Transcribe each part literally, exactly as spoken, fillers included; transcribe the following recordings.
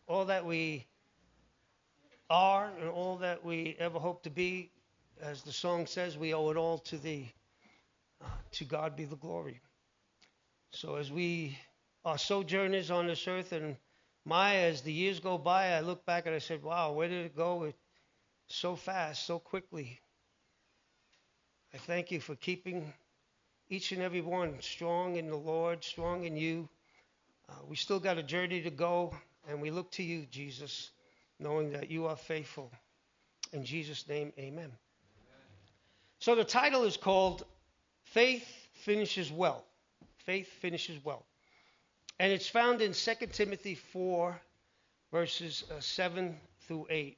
all that we are and all that we ever hope to be. As the song says, we owe it all to thee. Uh, to God be the glory. So as we are sojourners on this earth, and my, as the years go by, I look back and I said, wow, where did it go? It, so fast, so quickly. I thank you for keeping each and every one strong in the Lord, strong in you. Uh, we still got a journey to go, and we look to you, Jesus, knowing that you are faithful. In Jesus' name, amen. So the title is called Faith Finishes Well. Faith Finishes Well. And it's found in Second Timothy four, verses uh, seven through eight.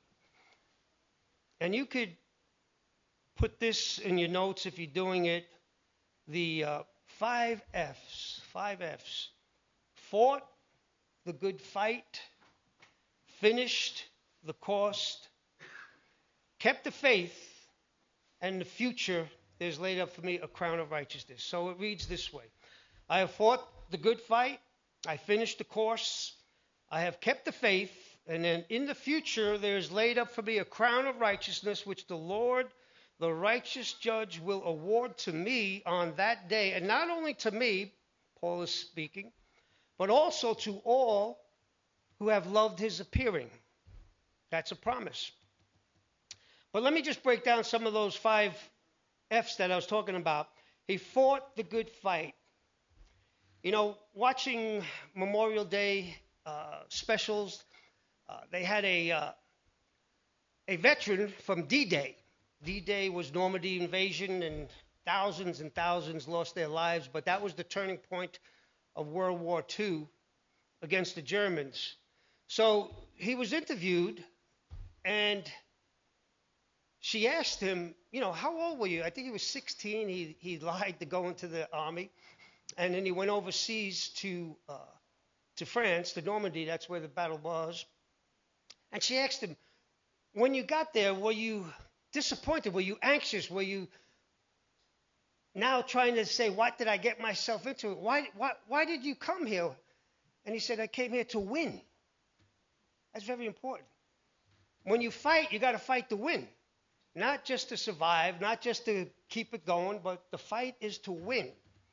And you could put this in your notes if you're doing it. The uh, five F's. Five F's. Fought the good fight. Finished the course. Kept the faith. And in the future, there's laid up for me a crown of righteousness. So it reads this way. I have fought the good fight. I finished the course. I have kept the faith. And then in the future, there is laid up for me a crown of righteousness, which the Lord, the righteous judge, will award to me on that day. And not only to me, Paul is speaking, but also to all who have loved his appearing. That's a promise. But let me just break down some of those five F's that I was talking about. He fought the good fight. You know, watching Memorial Day uh, specials, uh, they had a uh, a veteran from D-Day. D-Day was Normandy invasion, and thousands and thousands lost their lives, but that was the turning point of World War Two against the Germans. So he was interviewed, and she asked him, you know, how old were you? I think he was sixteen. He he lied to go into the army. And then he went overseas to uh, to France, to Normandy. That's where the battle was. And she asked him, when you got there, were you disappointed? Were you anxious? Were you now trying to say, what did I get myself into? Why, why, why did you come here? And he said, I came here to win. That's very important. When you fight, you got to fight to win. Not just to survive, not just to keep it going, but the fight is to win.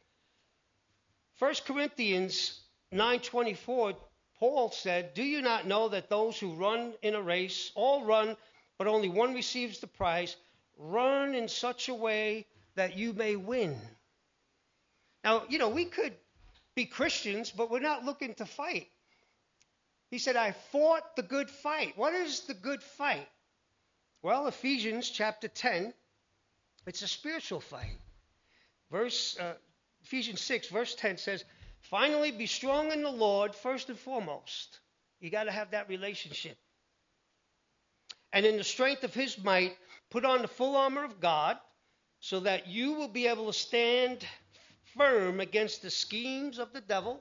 First Corinthians nine twenty-four, Paul said, do you not know that those who run in a race all run, but only one receives the prize? Run in such a way that you may win. Now, you know, we could be Christians, but we're not looking to fight. He said, I fought the good fight. What is the good fight? Well, Ephesians chapter ten, it's a spiritual fight. Verse uh, Ephesians six, verse ten says, finally, be strong in the Lord first and foremost. You got to have that relationship. And in the strength of his might, put on the full armor of God so that you will be able to stand firm against the schemes of the devil.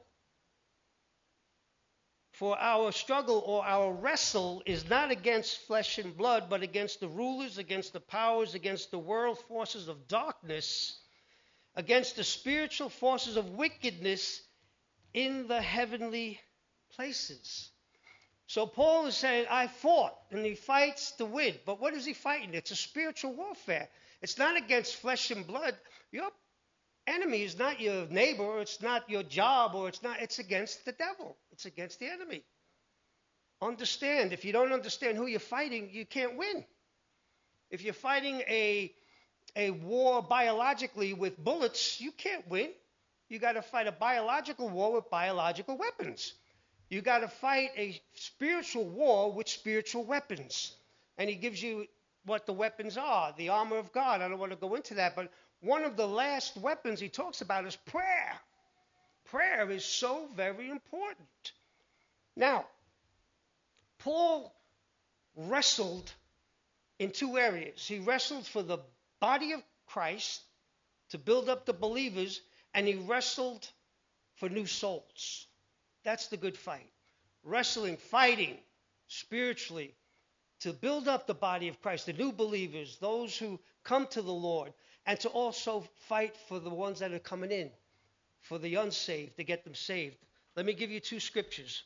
For our struggle or our wrestle is not against flesh and blood, but against the rulers, against the powers, against the world forces of darkness, against the spiritual forces of wickedness in the heavenly places. So Paul is saying, I fought, and he fights to win. But what is he fighting? It's a spiritual warfare. It's not against flesh and blood. Your enemy is not your neighbor, or it's not your job, or it's not, it's against the devil. It's against the enemy. Understand, if you don't understand who you're fighting, you can't win. If you're fighting a a war biologically with bullets, you can't win. You got to fight a biological war with biological weapons. You got to fight a spiritual war with spiritual weapons. And he gives you what the weapons are, the armor of God. I don't want to go into that, but one of the last weapons he talks about is prayer. Prayer is so very important. Now, Paul wrestled in two areas. He wrestled for the body of Christ to build up the believers, and he wrestled for new souls. That's the good fight. Wrestling, fighting spiritually to build up the body of Christ, the new believers, those who come to the Lord, and to also fight for the ones that are coming in, for the unsaved, to get them saved. Let me give you two scriptures.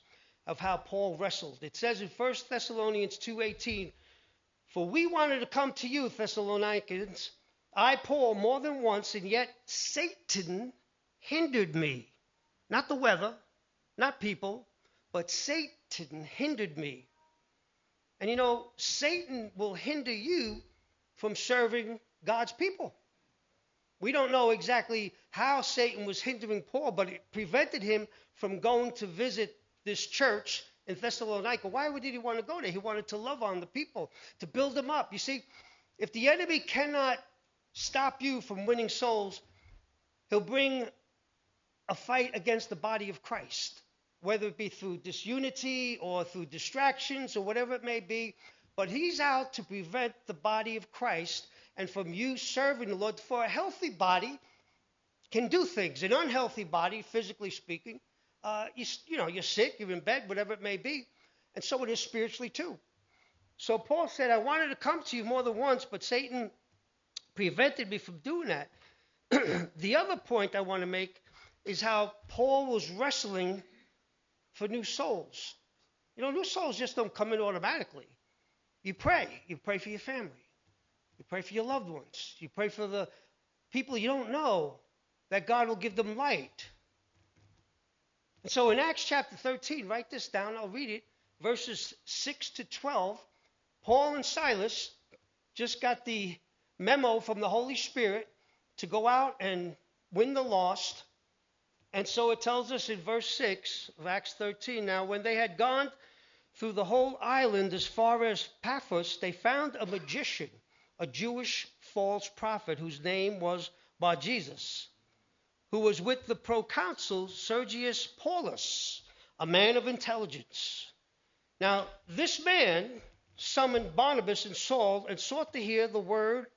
of how Paul wrestled. It says in First Thessalonians two eighteen, "For we wanted to come to you, Thessalonians, I, Paul, more than once, and yet Satan hindered me." Not the weather, not people, but Satan hindered me. And you know, Satan will hinder you from serving God's people. We don't know exactly how Satan was hindering Paul, but it prevented him from going to visit this church in Thessalonica. Why did he want to go there? He wanted to love on the people, to build them up. You see, if the enemy cannot stop you from winning souls, he'll bring a fight against the body of Christ, whether it be through disunity or through distractions or whatever it may be. But he's out to prevent the body of Christ and from you serving the Lord. For a healthy body can do things. An unhealthy body, physically speaking, uh, you, you know, you're sick, you're in bed, whatever it may be. And so it is spiritually too. So Paul said, I wanted to come to you more than once, but Satan prevented me from doing that. The other point I want to make is how Paul was wrestling for new souls. You know, new souls just don't come in automatically. You pray. You pray for your family. You pray for your loved ones. You pray for the people you don't know, that God will give them light. And so in Acts chapter thirteen, write this down, I'll read it, verses six to twelve, Paul and Silas just got the memo from the Holy Spirit to go out and win the lost. And so it tells us in verse six of Acts thirteen, now when they had gone through the whole island as far as Paphos, they found a magician, a Jewish false prophet whose name was Bar-Jesus, who was with the proconsul Sergius Paulus, a man of intelligence. Now, this man summoned Barnabas and Saul and sought to hear the word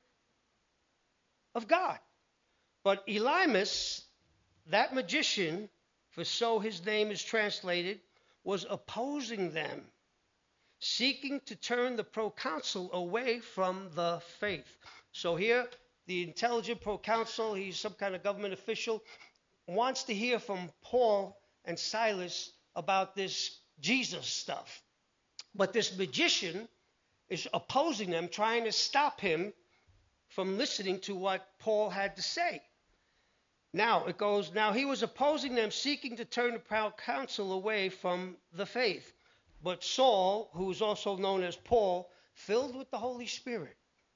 of God. But Elymas, that magician, for so his name is translated, was opposing them, seeking to turn the proconsul away from the faith. So here, the intelligent proconsul, he's some kind of government official, wants to hear from Paul and Silas about this Jesus stuff. But this magician is opposing them, trying to stop him from listening to what Paul had to say. Now it goes, now he was opposing them, seeking to turn the proconsul away from the faith. But Saul, who is also known as Paul, filled with the Holy Spirit,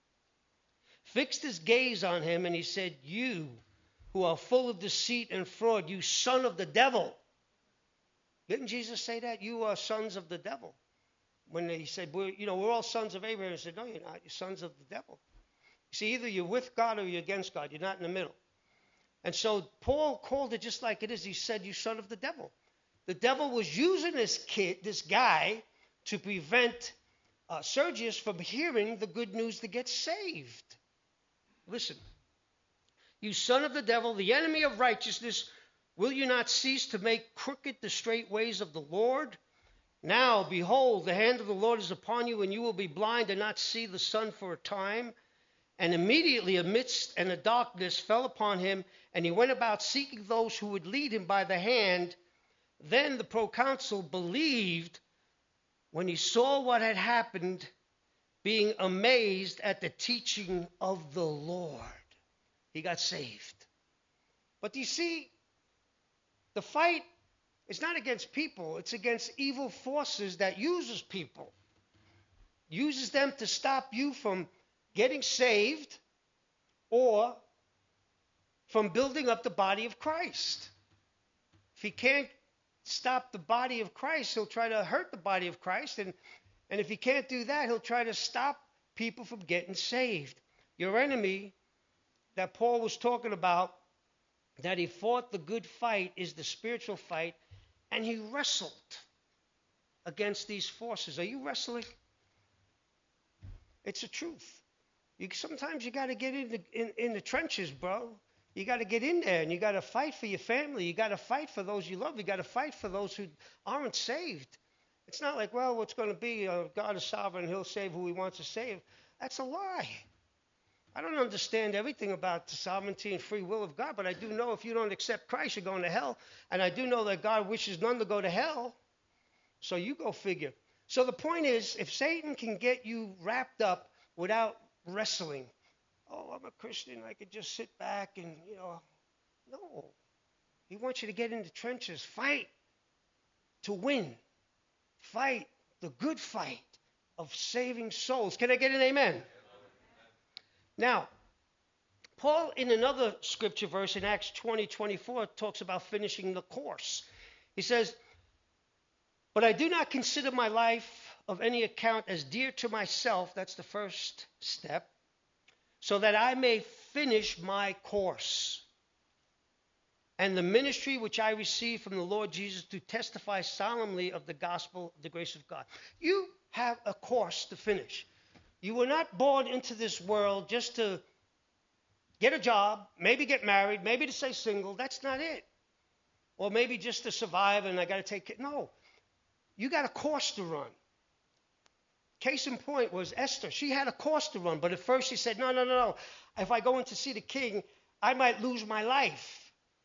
fixed his gaze on him, and he said, you who are full of deceit and fraud, you son of the devil. Didn't Jesus say that? You are sons of the devil. When he said, we're, you know, we're all sons of Abraham, he said, no, you're not. You're sons of the devil. See, either you're with God or you're against God. You're not in the middle. And so Paul called it just like it is. He said, you son of the devil. The devil was using this kid, this guy, to prevent uh, Sergius from hearing the good news to get saved. Listen, you son of the devil, the enemy of righteousness, will you not cease to make crooked the straight ways of the Lord? Now, behold, the hand of the Lord is upon you, and you will be blind and not see the sun for a time. And immediately a mist and a darkness fell upon him, and he went about seeking those who would lead him by the hand. Then the proconsul believed when he saw what had happened, being amazed at the teaching of the Lord. He got saved. But you see, the fight is not against people. It's against evil forces that uses people. Uses them to stop you from getting saved or from building up the body of Christ. If he can't stop the body of Christ, he'll try to hurt the body of Christ. And, and if he can't do that, he'll try to stop people from getting saved. Your enemy that Paul was talking about, that he fought the good fight, is the spiritual fight, and he wrestled against these forces. Are you wrestling? It's the truth. You, sometimes you got to get in the, in, in the trenches, bro. You got to get in there, and you got to fight for your family. You got to fight for those you love. You got to fight for those who aren't saved. It's not like, well, what's going to be? Uh, God is sovereign. He'll save who he wants to save. That's a lie. I don't understand everything about the sovereignty and free will of God, but I do know if you don't accept Christ, you're going to hell. And I do know that God wishes none to go to hell. So you go figure. So the point is, if Satan can get you wrapped up without wrestling, oh, I'm a Christian, I could just sit back and, you know, no. He wants you to get in the trenches, fight to win, fight the good fight of saving souls. Can I get an amen? Now, Paul, in another scripture verse in Acts twenty, twenty-four, talks about finishing the course. He says, but I do not consider my life of any account as dear to myself, that's the first step, so that I may finish my course and the ministry which I received from the Lord Jesus to testify solemnly of the gospel of the grace of God. You have a course to finish. You were not born into this world just to get a job, maybe get married, maybe to stay single. That's not it. Or maybe just to survive and I got to take care. No. You got a course to run. Case in point was Esther. She had a course to run, but at first she said, no, no, no, no. If I go in to see the king, I might lose my life.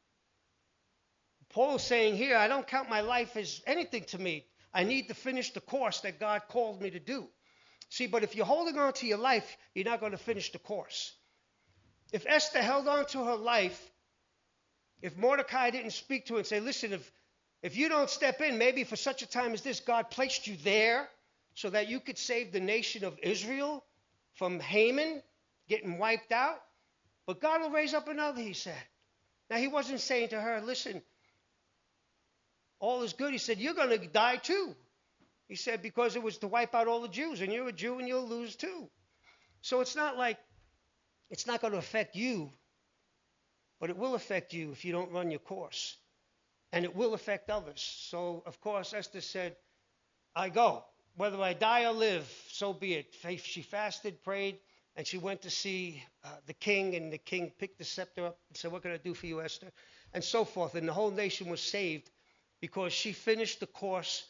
Paul's saying here, I don't count my life as anything to me. I need to finish the course that God called me to do. See, but if you're holding on to your life, you're not going to finish the course. If Esther held on to her life, if Mordecai didn't speak to her and say, listen, if, if you don't step in, maybe for such a time as this, God placed you there so that you could save the nation of Israel from Haman getting wiped out. But God will raise up another, he said. Now, he wasn't saying to her, listen, all is good. He said, you're going to die too. He said, because it was to wipe out all the Jews, and you're a Jew and you'll lose too. So it's not like, it's not going to affect you, but it will affect you if you don't run your course. And it will affect others. So, of course, Esther said, I go. Whether I die or live, so be it. She fasted, prayed, and she went to see uh, the king, and the king picked the scepter up and said, what can I do for you, Esther? And so forth. And the whole nation was saved because she finished the course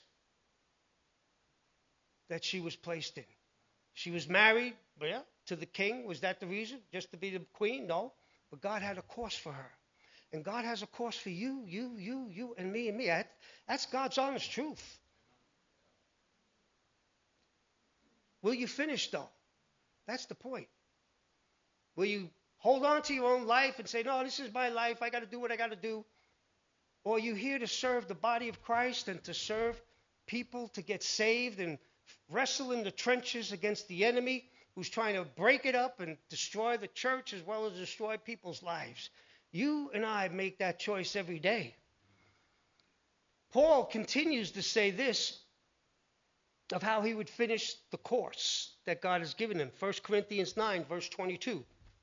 that she was placed in. She was married, yeah, to the king. Was that the reason? Just to be the queen? No. But God had a course for her. And God has a course for you, you, you, you, and me, and me. That, that's God's honest truth. Will you finish, though? That's the point. Will you hold on to your own life and say, no, this is my life. I got to do what I got to do. Or are you here to serve the body of Christ and to serve people to get saved and wrestle in the trenches against the enemy who's trying to break it up and destroy the church as well as destroy people's lives? You and I make that choice every day. Paul continues to say this of how he would finish the course that God has given him. First Corinthians nine, verse twenty-two.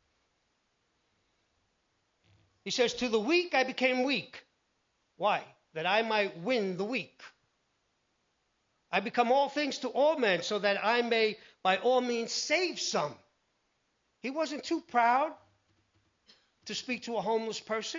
He says, to the weak I became weak. Why? That I might win the weak. I become all things to all men so that I may by all means save some. He wasn't too proud to speak to a homeless person.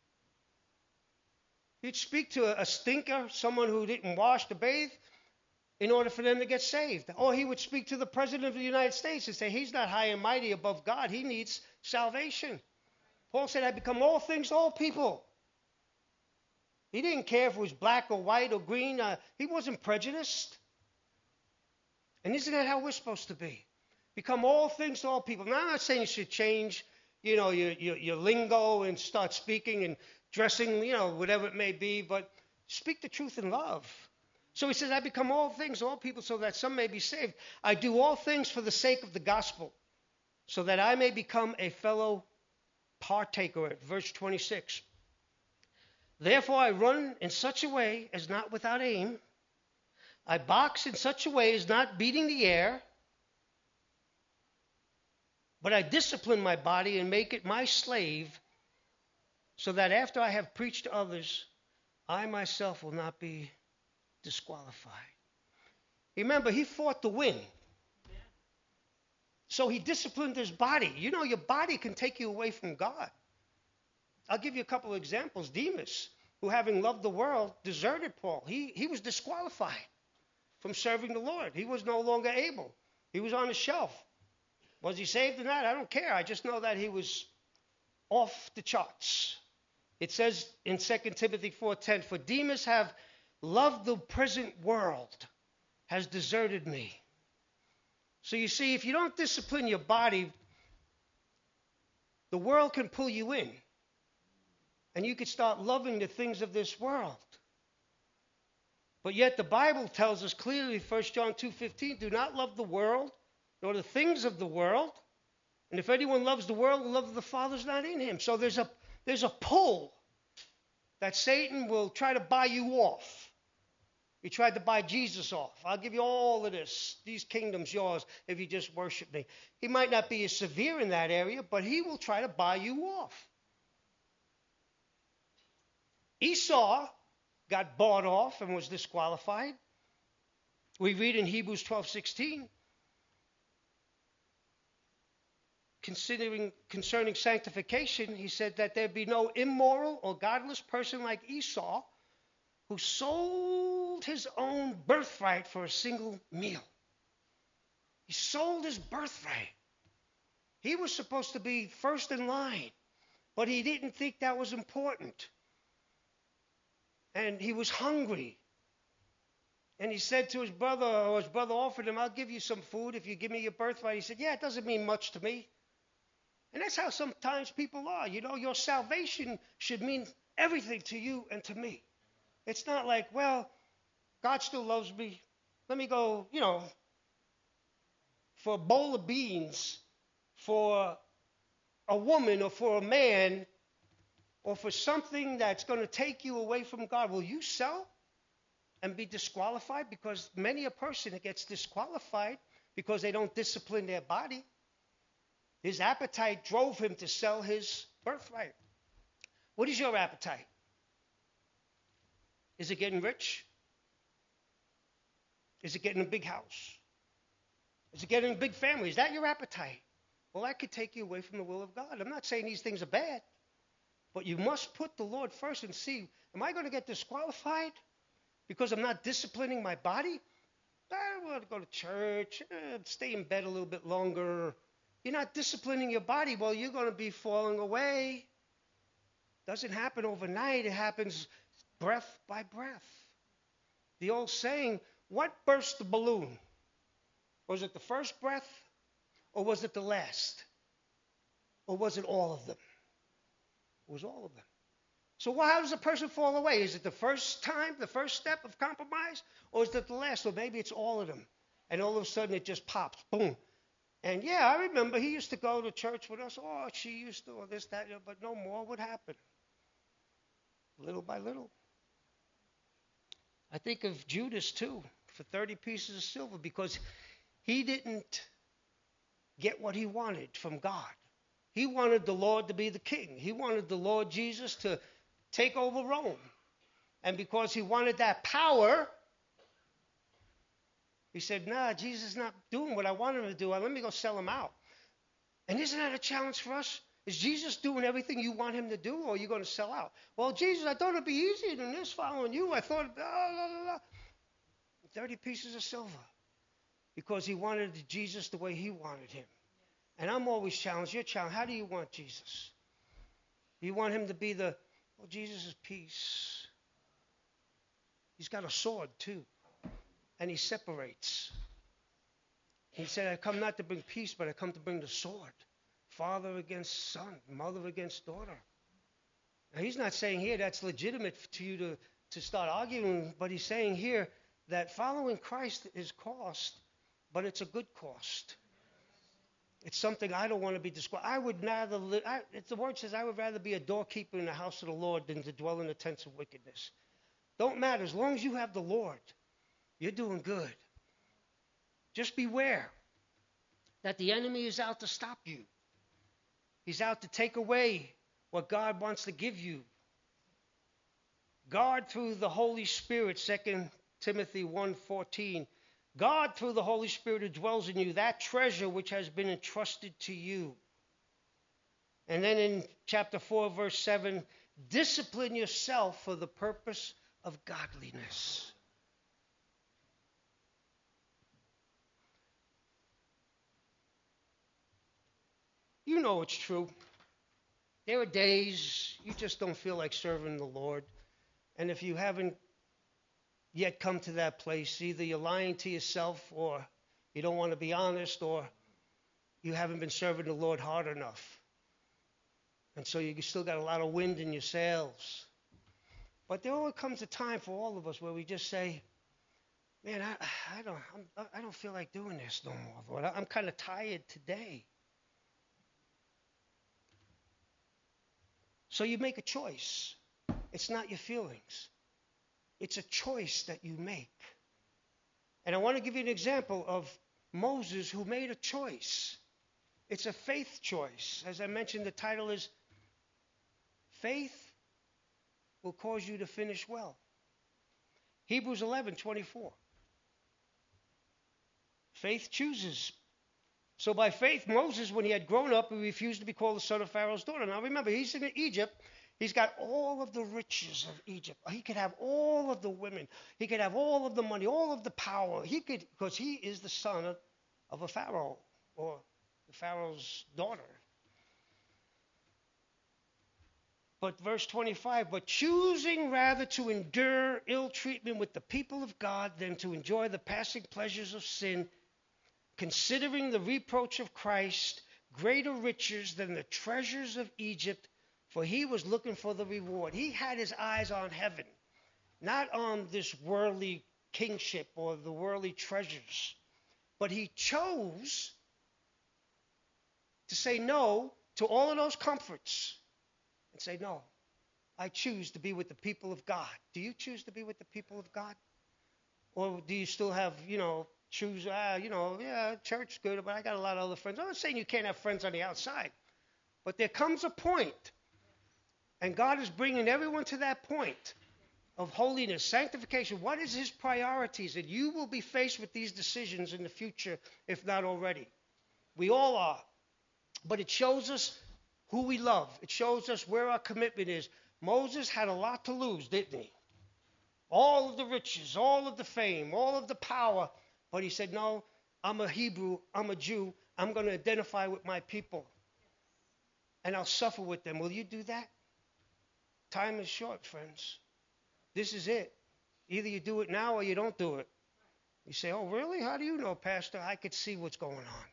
He'd speak to a, a stinker, someone who didn't wash to bathe, in order for them to get saved. Or he would speak to the President of the United States and say, he's not high and mighty above God. He needs salvation. Paul said, I become all things to all people. He didn't care if it was black or white or green. Uh, he wasn't prejudiced. And isn't that how we're supposed to be? Become all things to all people. Now, I'm not saying you should change, you know, your, your, your lingo and start speaking and dressing, you know, whatever it may be, but speak the truth in love. So he says, I become all things to all people so that some may be saved. I do all things for the sake of the gospel, so that I may become a fellow partaker. Verse twenty-six. Therefore I run in such a way as not without aim. I box in such a way as not beating the air. But I discipline my body and make it my slave, so that after I have preached to others, I myself will not be disqualified. Remember, he fought to win. So he disciplined his body. You know, your body can take you away from God. I'll give you a couple of examples. Demas, who having loved the world, deserted Paul. He, he was disqualified from serving the Lord. He was no longer able. He was on the shelf. Was he saved or not? I don't care. I just know that he was off the charts. It says in Second Timothy four ten, for Demas have Love the present world has deserted me. So you see, if you don't discipline your body, the world can pull you in. And you could start loving the things of this world. But yet the Bible tells us clearly, First John two fifteen, do not love the world, nor the things of the world. And if anyone loves the world, the love of the Father is not in him. So there's a, there's a pull that Satan will try to buy you off. He tried to buy Jesus off. I'll give you all of this, these kingdoms yours, if you just worship me. He might not be as severe in that area, but he will try to buy you off. Esau got bought off and was disqualified. We read in Hebrews twelve sixteen, considering concerning sanctification, he said that there be no immoral or godless person like Esau who sold his own birthright for a single meal. He sold his birthright. He was supposed to be first in line, but he didn't think that was important. And he was hungry. And he said to his brother, or his brother offered him, I'll give you some food if you give me your birthright. He said, yeah, it doesn't mean much to me. And that's how sometimes people are. You know, your salvation should mean everything to you and to me. It's not like, well, God still loves me. Let me go, you know, for a bowl of beans, for a woman or for a man, or for something that's going to take you away from God. Will you sell and be disqualified? Because many a person that gets disqualified because they don't discipline their body. His appetite drove him to sell his birthright. What is your appetite? Is it getting rich? Is it getting a big house? Is it getting a big family? Is that your appetite? Well, that could take you away from the will of God. I'm not saying these things are bad, but you must put the Lord first and see, am I going to get disqualified because I'm not disciplining my body? I want to go to church, eh, stay in bed a little bit longer. You're not disciplining your body. Well, you're going to be falling away. Doesn't happen overnight. It happens breath by breath. The old saying, what burst the balloon? Was it the first breath, or was it the last? Or was it all of them? It was all of them. So how does a person fall away? Is it the first time, the first step of compromise, or is it the last? Or maybe it's all of them. And all of a sudden it just pops, boom. And yeah, I remember he used to go to church with us. Oh, she used to, or this, that, but no more. What happened? Little by little. I think of Judas too, for thirty pieces of silver, because he didn't get what he wanted from God. He wanted the Lord to be the king. He wanted the Lord Jesus to take over Rome. And because he wanted that power, he said, nah, Jesus is not doing what I want him to do. Let me go sell him out. And isn't that a challenge for us? Is Jesus doing everything you want him to do, or are you going to sell out? Well, Jesus, I thought it'd be easier than this following you. I thought, blah, blah, blah, blah. thirty pieces of silver. Because he wanted Jesus the way he wanted him. And I'm always challenged. You're challenged. How do you want Jesus? You want him to be the, well, Jesus is peace. He's got a sword too. And he separates. He said, I come not to bring peace, but I come to bring the sword. Father against son, mother against daughter. Now, he's not saying here that's legitimate to you to, to start arguing, but he's saying here that following Christ is cost, but it's a good cost. It's something I don't want to be disqualified. I would rather live, I, it's the word says, I would rather be a doorkeeper in the house of the Lord than to dwell in the tents of wickedness. Don't matter. As long as you have the Lord, you're doing good. Just beware that the enemy is out to stop you. He's out to take away what God wants to give you. God, through the Holy Spirit, Second Timothy one fourteen, God, through the Holy Spirit who dwells in you, that treasure which has been entrusted to you. And then in chapter four, verse seven, discipline yourself for the purpose of godliness. You know it's true. There are days you just don't feel like serving the Lord. And if you haven't yet come to that place. Either you're lying to yourself, or you don't want to be honest, or you haven't been serving the Lord hard enough. And so you still got a lot of wind in your sails. But there always comes a time for all of us where we just say, man, I, I don't I'm, I don't feel like doing this no more, Lord. I'm kind of tired today. So you make a choice. It's not your feelings. It's a choice that you make. And I want to give you an example of Moses who made a choice. It's a faith choice. As I mentioned, the title is Faith Will Cause You to Finish Well. Hebrews eleven twenty-four. Faith chooses. So by faith, Moses, when he had grown up, he refused to be called the son of Pharaoh's daughter. Now remember, he's in Egypt. He's got all of the riches of Egypt. He could have all of the women. He could have all of the money, all of the power. He could, because he is the son of, of a Pharaoh, or the Pharaoh's daughter. But verse twenty-five, but choosing rather to endure ill treatment with the people of God than to enjoy the passing pleasures of sin, considering the reproach of Christ greater riches than the treasures of Egypt, for he was looking for the reward. He had his eyes on heaven, not on this worldly kingship or the worldly treasures. But he chose to say no to all of those comforts and say, no, I choose to be with the people of God. Do you choose to be with the people of God? Or do you still have, you know, choose, ah, you know, yeah, church is good, but I got a lot of other friends. I'm not saying you can't have friends on the outside. But there comes a point, and God is bringing everyone to that point of holiness, sanctification. What is his priorities? And you will be faced with these decisions in the future, if not already. We all are. But it shows us who we love. It shows us where our commitment is. Moses had a lot to lose, didn't he? All of the riches, all of the fame, all of the power. But he said, no, I'm a Hebrew, I'm a Jew. I'm going to identify with my people. And I'll suffer with them. Will you do that? Time is short, friends. This is it. Either you do it now or you don't do it. You say, oh, really? How do you know, Pastor? I could see what's going on.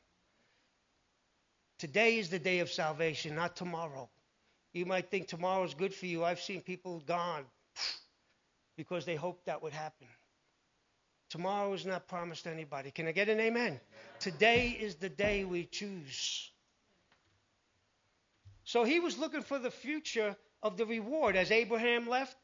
Today is the day of salvation, not tomorrow. You might think tomorrow is good for you. I've seen people gone because they hoped that would happen. Tomorrow is not promised to anybody. Can I get an amen? Amen. Today is the day we choose. So he was looking for the future of the reward. As Abraham left,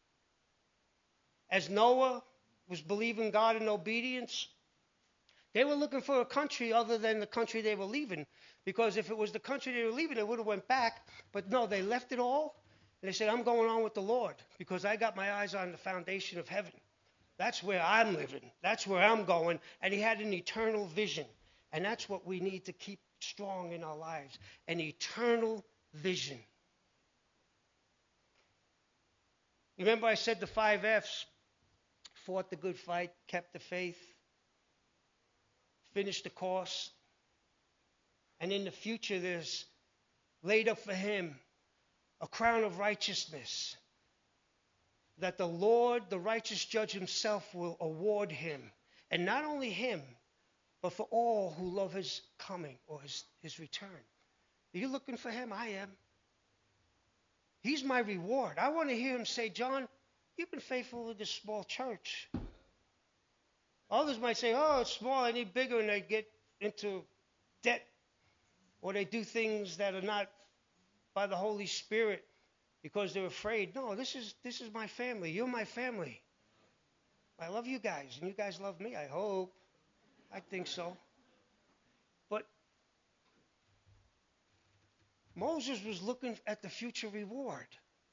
as Noah was believing God in obedience, they were looking for a country other than the country they were leaving. Because if it was the country they were leaving, they would have went back. But no, they left it all. And they said, I'm going on with the Lord because I got my eyes on the foundation of heaven. That's where I'm living. That's where I'm going. And he had an eternal vision. And that's what we need to keep strong in our lives. An eternal vision. Remember I said the five F's. Fought the good fight, kept the faith, finished the course. And in the future there's laid up for him a crown of righteousness that the Lord, the righteous judge himself, will award him. And not only him, but for all who love his coming or his, his return. Are you looking for him? I am. He's my reward. I want to hear him say, John, you've been faithful with this small church. Others might say, oh, it's small, I need bigger, and they get into debt. Or they do things that are not by the Holy Spirit because they're afraid. No, this is this is my family. You're my family. I love you guys, and you guys love me, I hope. I think so. But Moses was looking at the future reward.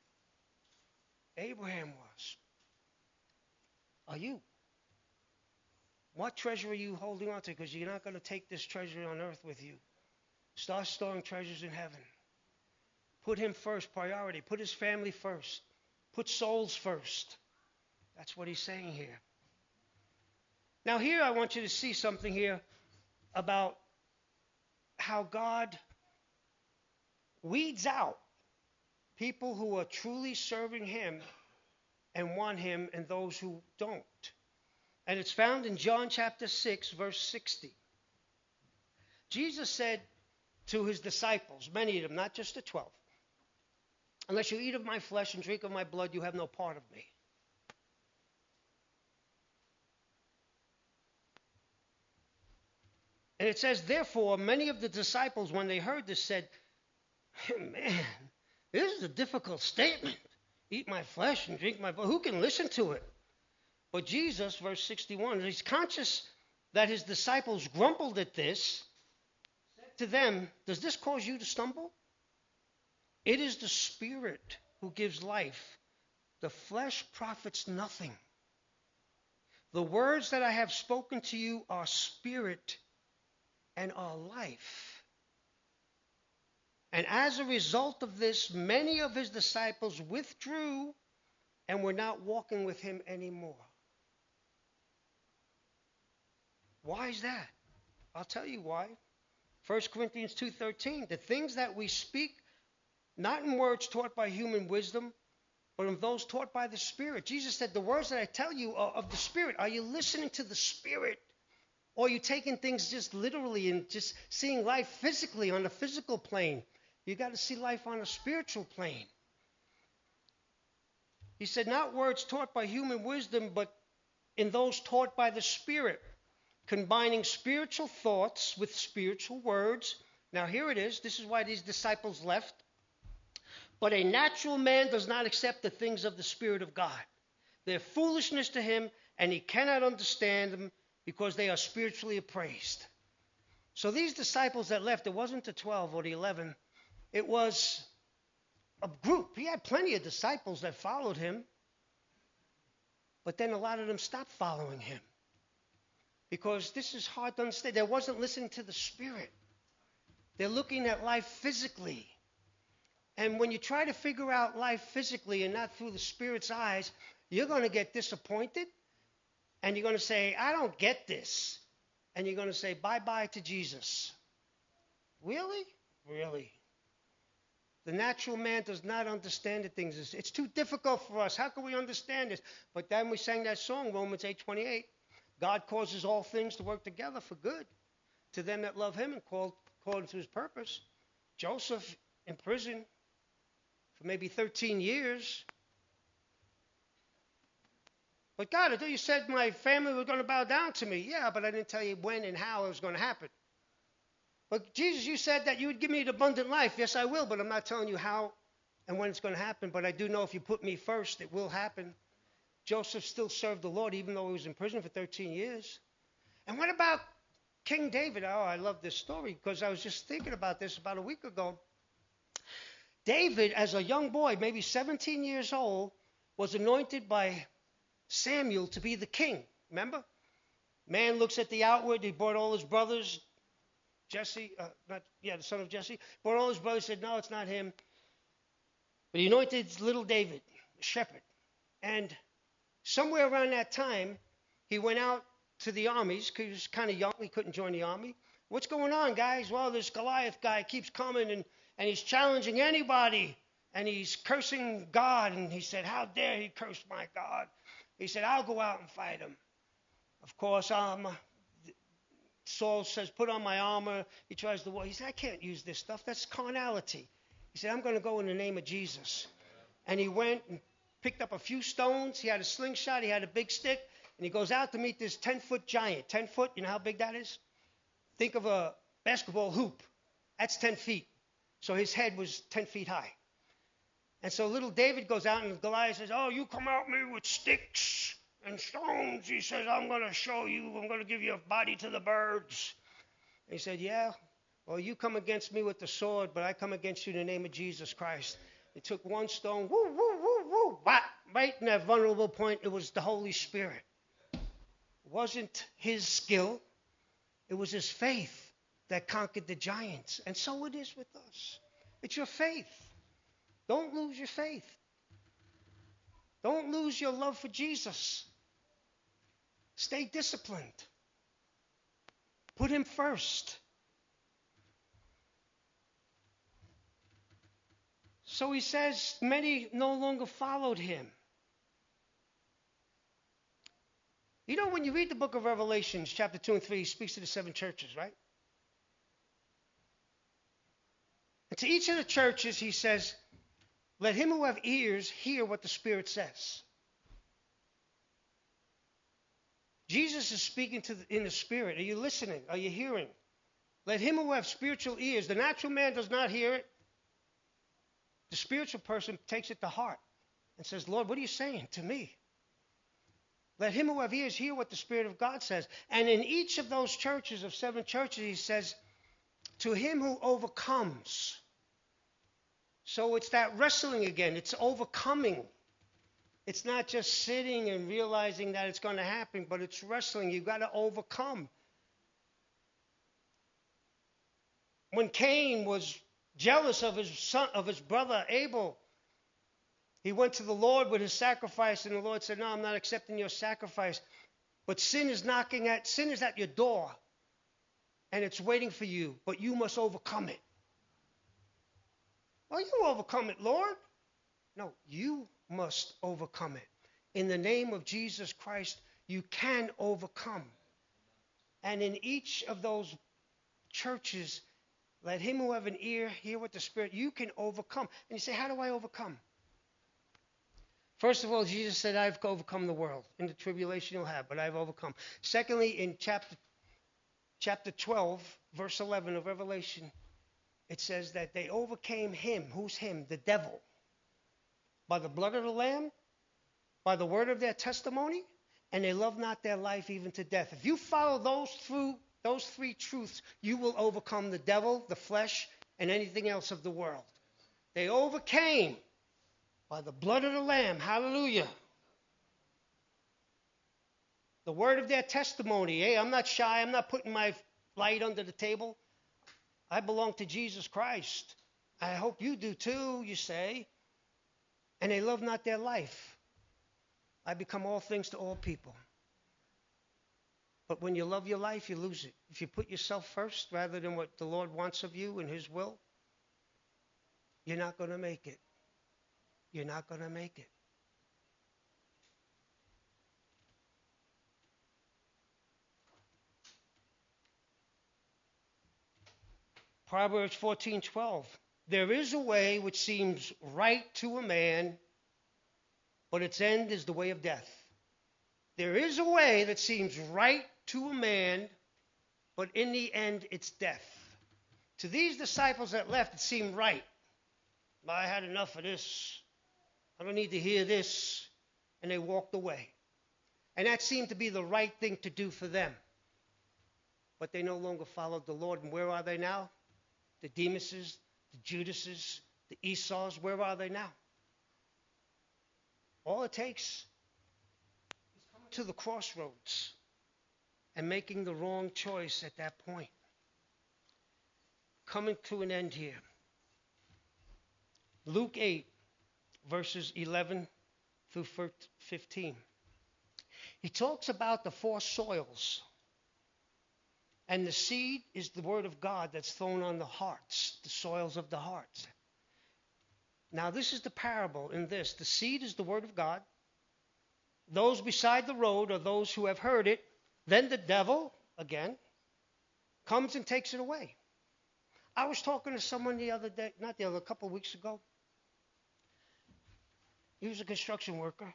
Abraham was. Are you? What treasure are you holding on to? Because you're not going to take this treasure on earth with you. Start storing treasures in heaven. Put him first, priority. Put his family first. Put souls first. That's what he's saying here. Now here I want you to see something here about how God weeds out people who are truly serving him and want him and those who don't. And it's found in John chapter six, verse sixty. Jesus said to his disciples, many of them, not just the twelve, unless you eat of my flesh and drink of my blood, you have no part of me. And it says, therefore, many of the disciples, when they heard this, said, man, this is a difficult statement. Eat my flesh and drink my blood. Who can listen to it? But Jesus, verse sixty-one, he's conscious that his disciples grumbled at this, said to them, does this cause you to stumble? It is the Spirit who gives life. The flesh profits nothing. The words that I have spoken to you are spirit and are life. And as a result of this, many of his disciples withdrew and were not walking with him anymore. Why is that? I'll tell you why. First Corinthians two thirteen, the things that we speak, not in words taught by human wisdom, but in those taught by the Spirit. Jesus said, the words that I tell you are of the Spirit. Are you listening to the Spirit? Or are you taking things just literally and just seeing life physically on the physical plane? You got to see life on a spiritual plane. He said, not words taught by human wisdom, but in those taught by the Spirit, combining spiritual thoughts with spiritual words. Now here it is. This is why these disciples left. But a natural man does not accept the things of the Spirit of God. They're foolishness to him, and he cannot understand them because they are spiritually appraised. So these disciples that left, it wasn't the twelve or the eleven. It was a group. He had plenty of disciples that followed him. But then a lot of them stopped following him. Because this is hard to understand. They wasn't listening to the Spirit. They're looking at life physically. And when you try to figure out life physically and not through the Spirit's eyes, you're going to get disappointed. And you're going to say, I don't get this. And you're going to say, bye-bye to Jesus. Really? Really? The natural man does not understand the things. It's, it's too difficult for us. How can we understand this? But then we sang that song, Romans eight twenty-eight. God causes all things to work together for good to them that love him and called according to his purpose. Joseph in prison for maybe thirteen years. But God, I thought you said my family was going to bow down to me. Yeah, but I didn't tell you when and how it was going to happen. But Jesus, you said that you would give me an abundant life. Yes, I will, but I'm not telling you how and when it's going to happen. But I do know if you put me first, it will happen. Joseph still served the Lord even though he was in prison for thirteen years. And what about King David? Oh, I love this story because I was just thinking about this about a week ago. David, as a young boy, maybe seventeen years old, was anointed by Samuel to be the king. Remember? Man looks at the outward. He brought all his brothers. Jesse, uh, not yeah, the son of Jesse, brought all his brothers. Said, no, it's not him. But he anointed little David, a shepherd. And somewhere around that time, he went out to the armies because he was kind of young. He couldn't join the army. What's going on, guys? Well, this Goliath guy keeps coming and, and he's challenging anybody. And he's cursing God. And he said, how dare he curse my God? He said, I'll go out and fight him. Of course, um, Saul says, put on my armor. He tries to walk. He said, I can't use this stuff. That's carnality. He said, I'm going to go in the name of Jesus. And he went and picked up a few stones. He had a slingshot. He had a big stick. And he goes out to meet this ten-foot giant. ten foot, you know how big that is? Think of a basketball hoop. That's ten feet. So his head was ten feet high. And so little David goes out and Goliath says, oh, you come at me with sticks and stones. He says, I'm going to show you. I'm going to give you a body to the birds. And he said, yeah, well, you come against me with the sword, but I come against you in the name of Jesus Christ. He took one stone, woo, woo, woo, woo, whap, right in that vulnerable point. It was the Holy Spirit. It wasn't his skill. It was his faith that conquered the giants. And so it is with us. It's your faith. Don't lose your faith. Don't lose your love for Jesus. Stay disciplined. Put him first. So he says, many no longer followed him. You know, when you read the book of Revelations, chapter two and three, he speaks to the seven churches, right? And to each of the churches, he says, let him who have ears hear what the Spirit says. Jesus is speaking to the, in the Spirit. Are you listening? Are you hearing? Let him who have spiritual ears. The natural man does not hear it. The spiritual person takes it to heart and says, Lord, what are you saying to me? Let him who have ears hear what the Spirit of God says. And in each of those churches, of seven churches, he says, to him who overcomes. So it's that wrestling again. It's overcoming. It's not just sitting and realizing that it's going to happen, but it's wrestling. You've got to overcome. When Cain was jealous of his son, of his brother Abel, he went to the Lord with his sacrifice, and the Lord said, no, I'm not accepting your sacrifice. But sin is knocking at, sin is at your door, and it's waiting for you, but you must overcome it. Well, you overcome it, Lord. No, you must overcome it. In the name of Jesus Christ, you can overcome. And in each of those churches, let him who have an ear hear what the Spirit, you can overcome. And you say, how do I overcome? First of all, Jesus said, I've overcome the world. In the tribulation you'll have, but I've overcome. Secondly, in chapter, chapter twelve, verse eleven of Revelation, it says that they overcame him. Who's him? The devil. By the blood of the Lamb, by the word of their testimony, and they love not their life even to death. If you follow those through those three truths, you will overcome the devil, the flesh, and anything else of the world. They overcame by the blood of the Lamb. Hallelujah. The word of their testimony. Hey, I'm not shy. I'm not putting my light under the table. I belong to Jesus Christ. I hope you do too, you say. And they love not their life. I become all things to all people. But when you love your life, you lose it. If you put yourself first rather than what the Lord wants of you and his will, you're not going to make it. You're not going to make it. Proverbs fourteen twelve. There is a way which seems right to a man, but its end is the way of death. There is a way that seems right to a man, but in the end it's death. To these disciples that left, it seemed right. I had enough of this. I don't need to hear this. And they walked away. And that seemed to be the right thing to do for them. But they no longer followed the Lord. And where are they now? The Demases, the Judases, the Esau's, where are they now? All it takes is coming to the crossroads and making the wrong choice at that point. Coming to an end here. Luke eight, verses eleven through fifteen. He talks about the four soils. And the seed is the word of God that's thrown on the hearts, the soils of the hearts. Now, this is the parable in this. The seed is the word of God. Those beside the road are those who have heard it. Then the devil, again, comes and takes it away. I was talking to someone the other day, not the other, a couple of weeks ago. He was a construction worker.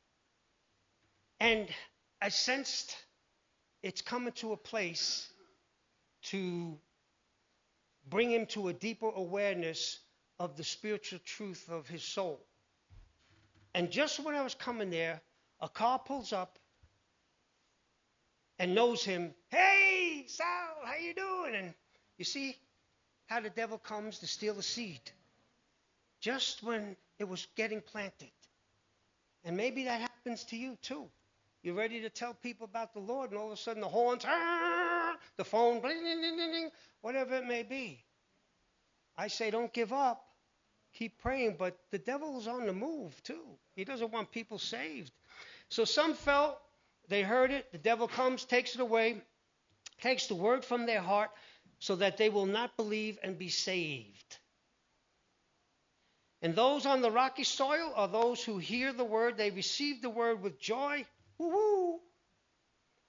And I sensed it's coming to a place to bring him to a deeper awareness of the spiritual truth of his soul. And just when I was coming there, a car pulls up and knows him. Hey, Sal, how you doing? And you see how the devil comes to steal the seed. Just when it was getting planted. And maybe that happens to you too. You're ready to tell people about the Lord, and all of a sudden the horns, the phone, bling, bling, bling, bling, whatever it may be. I say don't give up. Keep praying, but the devil's on the move too. He doesn't want people saved. So some felt, they heard it, the devil comes, takes it away, takes the word from their heart so that they will not believe and be saved. And those on the rocky soil are those who hear the word, they receive the word with joy. Woo-hoo!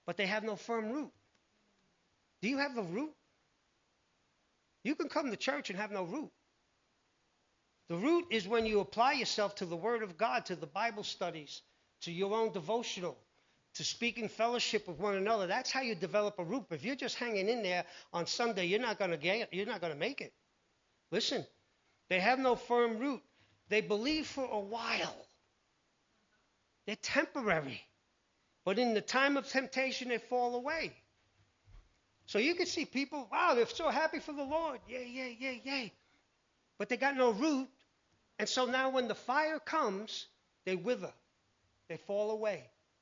but they have no firm root. Do you have the root? You can come to church and have no root. The root is when you apply yourself to the Word of God, to the Bible studies, to your own devotional, to speaking fellowship with one another. That's how you develop a root. If you're just hanging in there on Sunday, you're not going to get, you're not going to make it. Listen, they have no firm root. They believe for a while. They're temporary. But in the time of temptation, they fall away. So you can see people, wow, they're so happy for the Lord. Yay, yay, yay, yay. But they got no root. And so now when the fire comes, they wither. They fall away.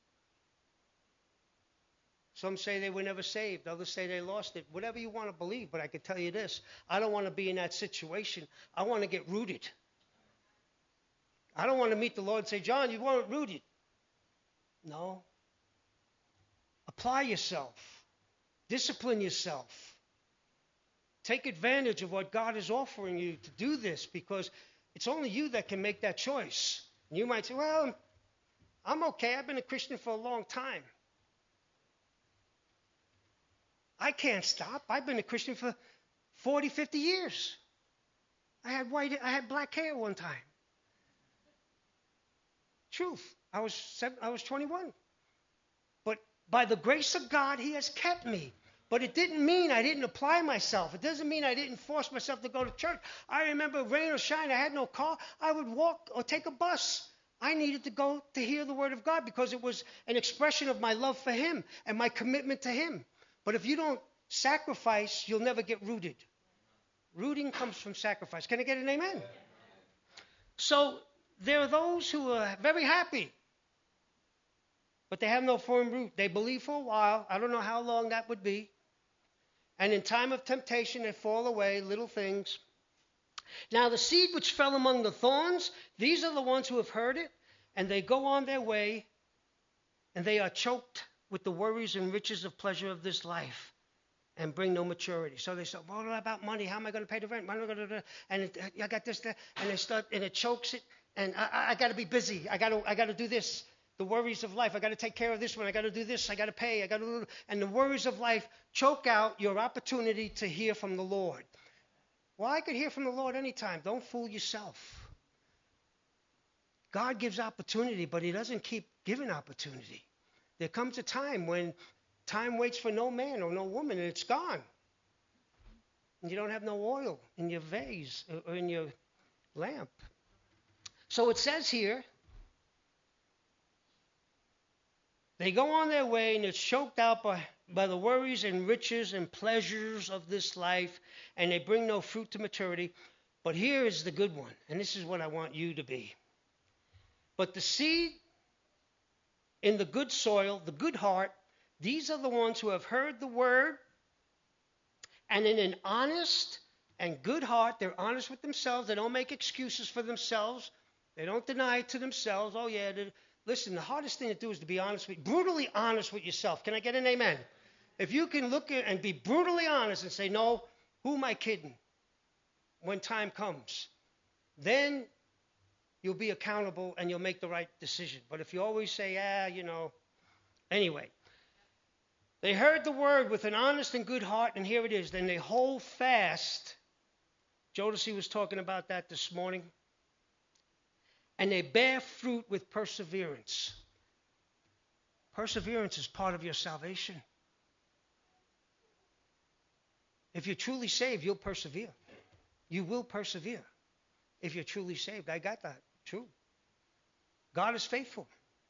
Some say they were never saved. Others say they lost it. Whatever you want to believe. But I can tell you this. I don't want to be in that situation. I want to get rooted. I don't want to meet the Lord and say, John, you weren't rooted. No. Apply yourself. Discipline yourself. Take advantage of what God is offering you to do this, because it's only you that can make that choice. And you might say, well, I'm okay. I've been a Christian for a long time. I can't stop. I've been a Christian for forty, fifty years. I had white, I had black hair one time. Truth. I was seven, I was twenty-one. But by the grace of God, He has kept me. But it didn't mean I didn't apply myself. It doesn't mean I didn't force myself to go to church. I remember rain or shine, I had no car. I would walk or take a bus. I needed to go to hear the Word of God because it was an expression of my love for Him and my commitment to Him. But if you don't sacrifice, you'll never get rooted. Rooting comes from sacrifice. Can I get an amen? So there are those who are very happy, but they have no firm root. They believe for a while. I don't know how long that would be. And in time of temptation, they fall away, little things. Now the seed which fell among the thorns, these are the ones who have heard it, and they go on their way, and they are choked with the worries and riches of pleasure of this life, and bring no maturity. So they say, well, what about money? How am I going to pay the rent? What am I going to do? And it, I got this, that, and they start, and it chokes it. And I, I got to be busy. I got to, I got to do this. The worries of life. I got to take care of this one. I got to do this. I got to pay. I got to, and the worries of life choke out your opportunity to hear from the Lord. Well, I could hear from the Lord anytime. Don't fool yourself. God gives opportunity, but He doesn't keep giving opportunity. There comes a time when time waits for no man or no woman, and it's gone. And you don't have no oil in your vase or in your lamp. So it says here, they go on their way, and it's choked out by, by the worries and riches and pleasures of this life, and they bring no fruit to maturity. But here is the good one, and this is what I want you to be. But the seed in the good soil, the good heart, these are the ones who have heard the word, and in an honest and good heart, they're honest with themselves. They don't make excuses for themselves. They don't deny it to themselves. Oh, yeah, listen, the hardest thing to do is to be honest with, brutally honest with yourself. Can I get an amen? If you can look at and be brutally honest and say, no, who am I kidding? When time comes, then you'll be accountable and you'll make the right decision. But if you always say, ah, you know, anyway. They heard the word with an honest and good heart, and here it is. Then they hold fast. Jodeci was talking about that this morning. And they bear fruit with perseverance. Perseverance is part of your salvation. If you're truly saved, you'll persevere. You will persevere if you're truly saved. I got that. True. God is faithful.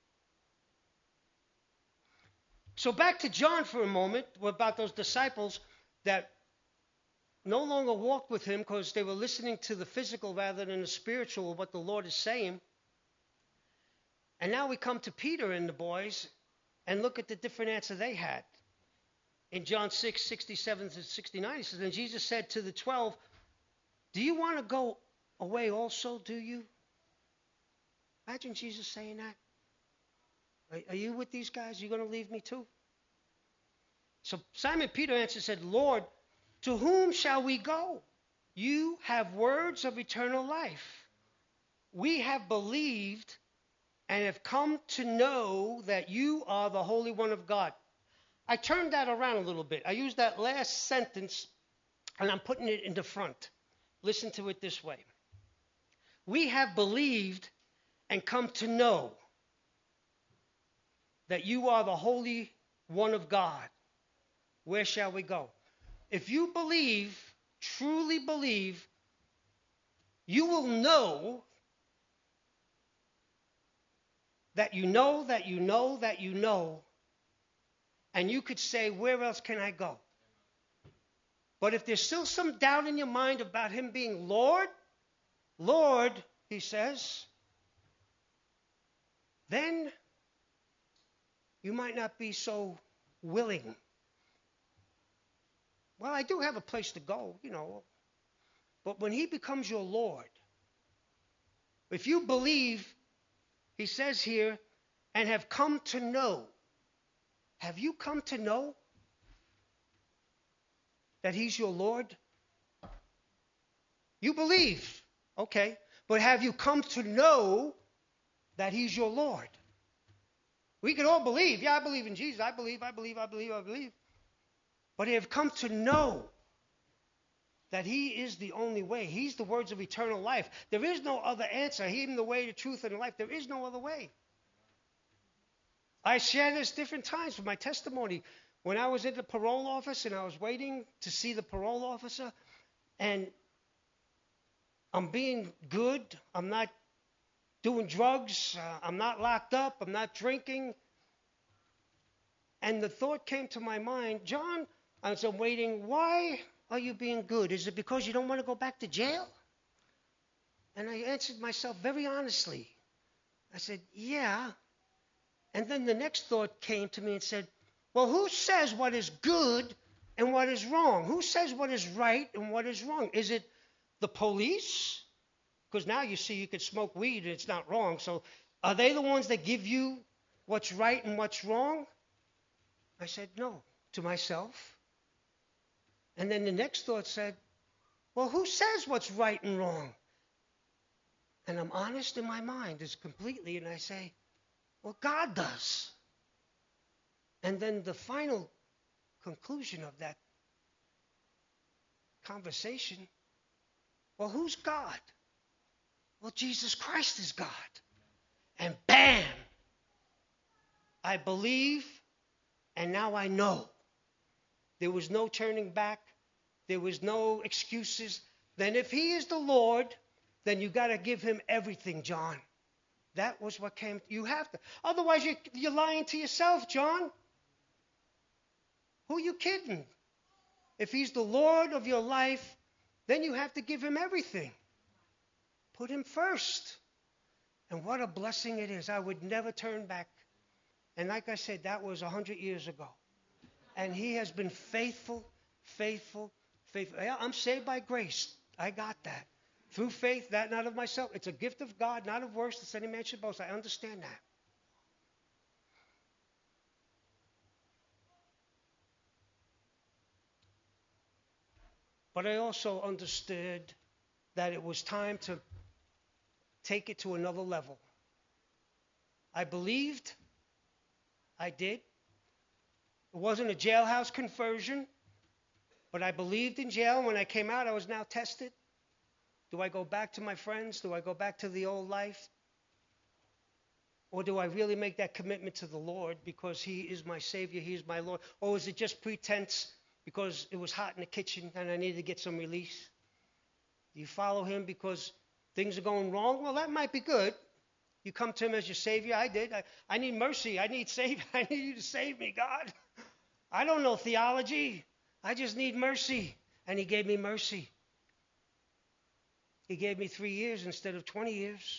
So back to John for a moment about those disciples that no longer walked with him because they were listening to the physical rather than the spiritual of what the Lord is saying. And now we come to Peter and the boys and look at the different answer they had. In John six, sixty-seven to sixty-nine, he says, and Jesus said to the twelve, do you want to go away also, do you? Imagine Jesus saying that. Are, are you with these guys? Are you going to leave me too? So Simon Peter answered and said, Lord, to whom shall we go? You have words of eternal life. We have believed and have come to know that you are the Holy One of God. I turned that around a little bit. I used that last sentence and I'm putting it in the front. Listen to it this way. We have believed and come to know that you are the Holy One of God. Where shall we go? If you believe, truly believe, you will know that you know that you know that you know, and you could say, where else can I go? But if there's still some doubt in your mind about him being Lord, Lord, he says, then you might not be so willing. Well, I do have a place to go, you know. But when he becomes your Lord, if you believe, he says here, and have come to know, have you come to know that he's your Lord? You believe, okay, but have you come to know that he's your Lord? We can all believe. Yeah, I believe in Jesus. I believe, I believe, I believe, I believe. But have come to know that he is the only way. He's the words of eternal life. There is no other answer. He is the way, the truth, and the life. There is no other way. I share this different times with my testimony. When I was at the parole office and I was waiting to see the parole officer, and I'm being good. I'm not doing drugs. Uh, I'm not locked up. I'm not drinking. And the thought came to my mind, John, as I'm waiting, why are you being good? Is it because you don't want to go back to jail? And I answered myself very honestly. I said, yeah. And then the next thought came to me and said, well, who says what is good and what is wrong? Who says what is right and what is wrong? Is it the police? Because now you see you can smoke weed and it's not wrong. So are they the ones that give you what's right and what's wrong? I said, no, to myself. And then the next thought said, well, who says what's right and wrong? And I'm honest in my mind, it's completely, and I say, well, God does. And then the final conclusion of that conversation, well, who's God? Well, Jesus Christ is God. And bam, I believe, and now I know. There was no turning back. There was no excuses. Then if he is the Lord, then you got to give him everything, John. That was what came. You have to. Otherwise, you're, you're lying to yourself, John. Who are you kidding? If he's the Lord of your life, then you have to give him everything. Put him first. And what a blessing it is. I would never turn back. And like I said, that was one hundred years ago. And he has been faithful, faithful, faithful. Yeah, I'm saved by grace. I got that. Through faith, that not of myself. It's a gift of God, not of works, that any man should boast. I understand that. But I also understood that it was time to take it to another level. I believed. I did. It wasn't a jailhouse conversion, but I believed in jail. When I came out, I was now tested. Do I go back to my friends? Do I go back to the old life? Or do I really make that commitment to the Lord because he is my Savior, he is my Lord? Or is it just pretense because it was hot in the kitchen and I needed to get some release? Do you follow him because things are going wrong? Well, that might be good. You come to him as your Savior. I did. I, I need mercy. I need save. I need you to save me, God. I don't know theology. I just need mercy. And he gave me mercy. He gave me three years instead of twenty years.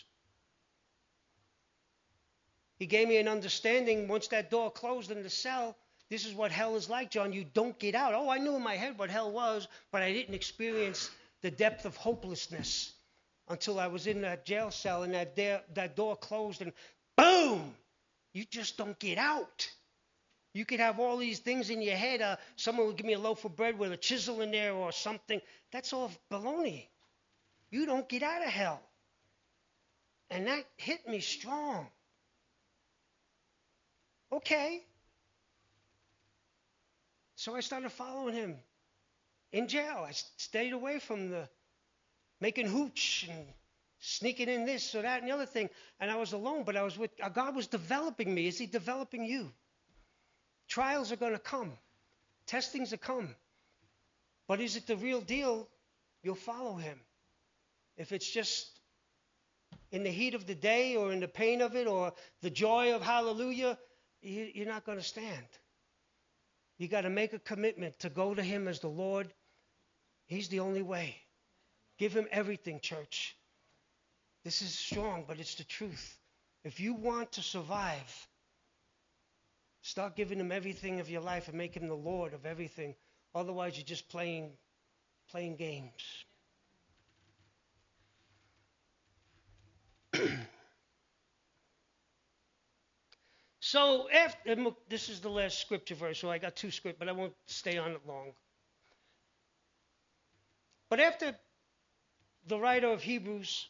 He gave me an understanding once that door closed in the cell. This is what hell is like, John. You don't get out. Oh, I knew in my head what hell was, but I didn't experience the depth of hopelessness until I was in that jail cell and that, da- that door closed and boom, you just don't get out. You could have all these things in your head. Uh, someone will give me a loaf of bread with a chisel in there or something. That's all baloney. You don't get out of hell. And that hit me strong. Okay. So I started following him in jail. I stayed away from the making hooch and sneaking in this or that and the other thing. And I was alone, but I was with God. Was developing me. Is he developing you? Trials are going to come. Testings are come. But is it the real deal? You'll follow him. If it's just in the heat of the day or in the pain of it or the joy of hallelujah, you, you're not going to stand. You got to make a commitment to go to him as the Lord. He's the only way. Give him everything, church. This is strong, but it's the truth. If you want to survive, start giving him everything of your life and make him the Lord of everything. Otherwise, you're just playing, playing games. So, after, this is the last scripture verse, so I got two scripts, but I won't stay on it long. But after the writer of Hebrews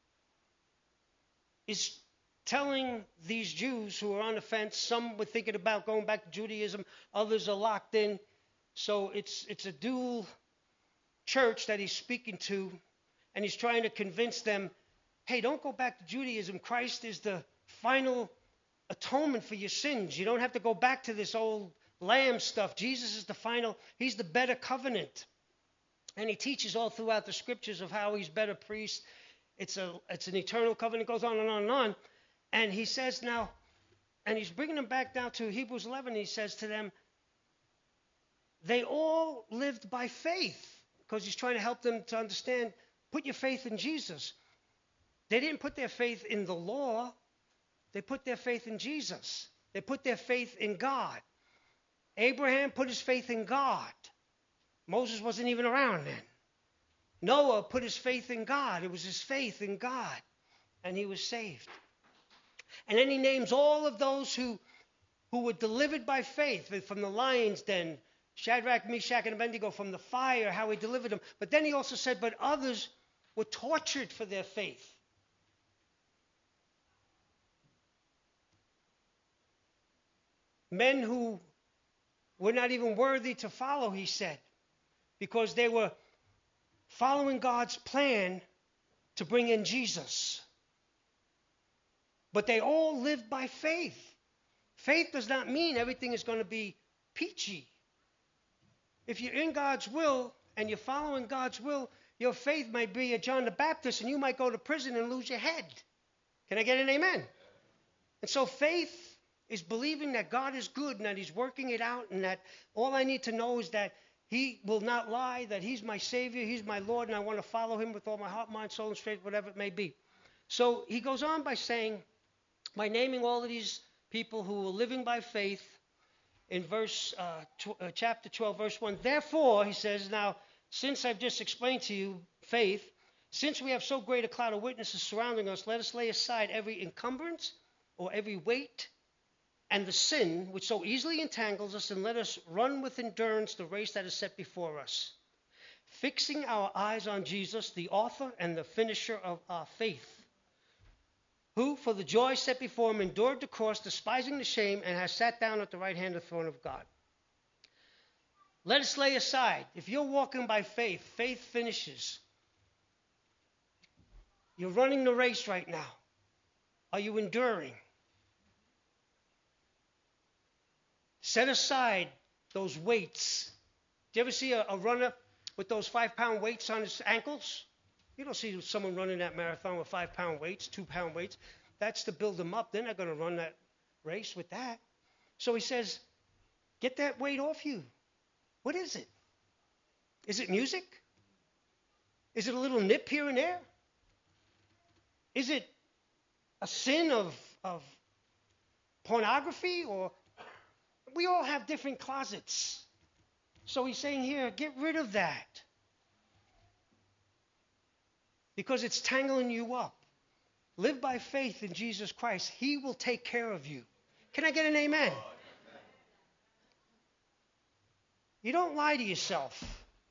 is telling these Jews who are on the fence, some were thinking about going back to Judaism, others are locked in. So it's it's a dual church that he's speaking to, and he's trying to convince them, hey, don't go back to Judaism. Christ is the final atonement for your sins. You don't have to go back to this old lamb stuff. Jesus is the final, he's the better covenant. And he teaches all throughout the scriptures of how he's better priest. It's a it's an eternal covenant, goes on and on and on. And he says now, and he's bringing them back down to Hebrews eleven, he says to them, they all lived by faith, because he's trying to help them to understand, put your faith in Jesus. They didn't put their faith in the law. They put their faith in Jesus. They put their faith in God. Abraham put his faith in God. Moses wasn't even around then. Noah put his faith in God. It was his faith in God, and he was saved. And then he names all of those who, who were delivered by faith from the lion's den, Shadrach, Meshach, and Abednego, from the fire, how he delivered them. But then he also said, but others were tortured for their faith. Men who were not even worthy to follow, he said, because they were following God's plan to bring in Jesus. But they all lived by faith. Faith does not mean everything is going to be peachy. If you're in God's will and you're following God's will, your faith might be a John the Baptist and you might go to prison and lose your head. Can I get an amen? And so faith is believing that God is good and that he's working it out, and that all I need to know is that he will not lie, that he's my Savior, he's my Lord, and I want to follow him with all my heart, mind, soul, and strength, whatever it may be. So he goes on by saying, by naming all of these people who were living by faith, in verse uh, tw- uh, chapter twelve, verse one, therefore, he says, now, since I've just explained to you faith, since we have so great a cloud of witnesses surrounding us, let us lay aside every encumbrance or every weight and the sin which so easily entangles us, and let us run with endurance the race that is set before us, fixing our eyes on Jesus, the author and the finisher of our faith, who for the joy set before him endured the cross, despising the shame, and has sat down at the right hand of the throne of God. Let us lay aside. If you're walking by faith, faith finishes. You're running the race right now. Are you enduring? Set aside those weights. Do you ever see a, a runner with those five-pound weights on his ankles? You don't see someone running that marathon with five-pound weights, two-pound weights. That's to build them up. They're not going to run that race with that. So he says, get that weight off you. What is it? Is it music? Is it a little nip here and there? Is it a sin of, of pornography? Or we all have different closets. So he's saying here, get rid of that. Because it's tangling you up. Live by faith in Jesus Christ. He will take care of you. Can I get an amen? You don't lie to yourself.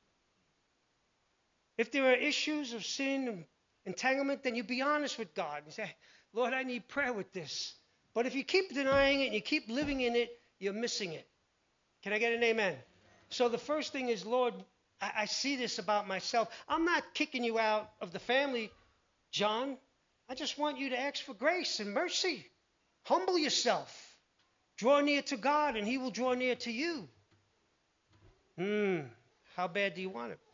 If there are issues of sin and entanglement, then you be honest with God and say, Lord, I need prayer with this. But if you keep denying it and you keep living in it, you're missing it. Can I get an amen? So the first thing is, Lord, I, I see this about myself. I'm not kicking you out of the family, John. I just want you to ask for grace and mercy. Humble yourself. Draw near to God, and he will draw near to you. Hmm, how bad do you want it?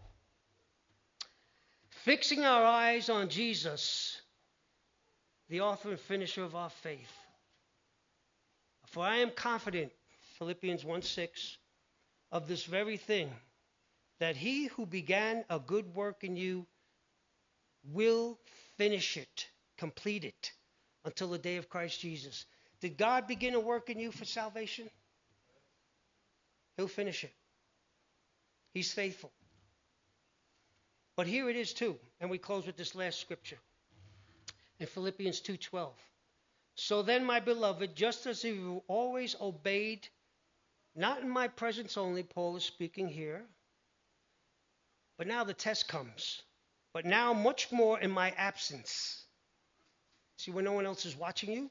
Fixing our eyes on Jesus, the author and finisher of our faith. For I am confident, Philippians one six, of this very thing, that he who began a good work in you will finish it, complete it, until the day of Christ Jesus. Did God begin a work in you for salvation? He'll finish it. He's faithful. But here it is too, and we close with this last scripture in Philippians two twelve. So then, my beloved, just as you always obeyed, not in my presence only, Paul is speaking here, but now the test comes. But now much more in my absence. See, when no one else is watching you,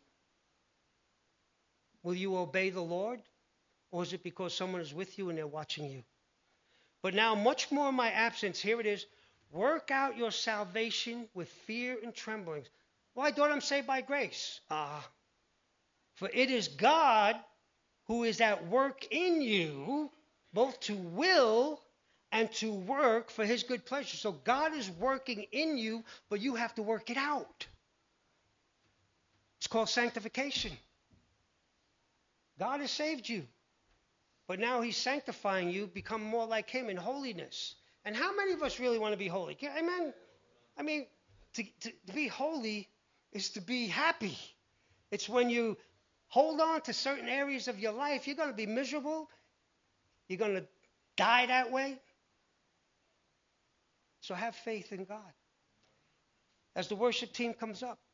will you obey the Lord? Or is it because someone is with you and they're watching you? But now much more in my absence, here it is, work out your salvation with fear and trembling. Well, I thought I'm saved by grace. Ah. Uh, for it is God who is at work in you, both to will and to work for his good pleasure. So God is working in you, but you have to work it out. It's called sanctification. God has saved you, but now he's sanctifying you, become more like him in holiness. And how many of us really want to be holy? Amen? I mean, to, to, to be holy is to be happy. It's when you hold on to certain areas of your life, you're going to be miserable. You're going to die that way. So have faith in God. As the worship team comes up,